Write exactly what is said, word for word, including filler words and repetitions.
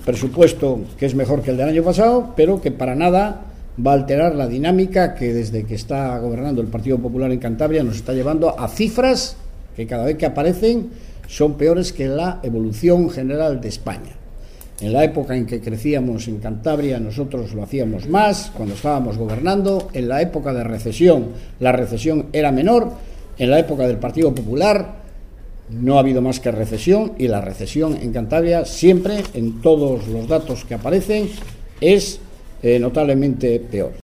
presupuesto que es mejor que el del año pasado, pero que para nada va a alterar la dinámica que desde que está gobernando el Partido Popular en Cantabria nos está llevando a cifras que cada vez que aparecen son peores que la evolución general de España. En la época en que crecíamos en Cantabria nosotros lo hacíamos más, cuando estábamos gobernando. En la época de recesión la recesión era menor. En la época del Partido Popular no ha habido más que recesión, y la recesión en Cantabria siempre, en todos los datos que aparecen, es eh, notablemente peor.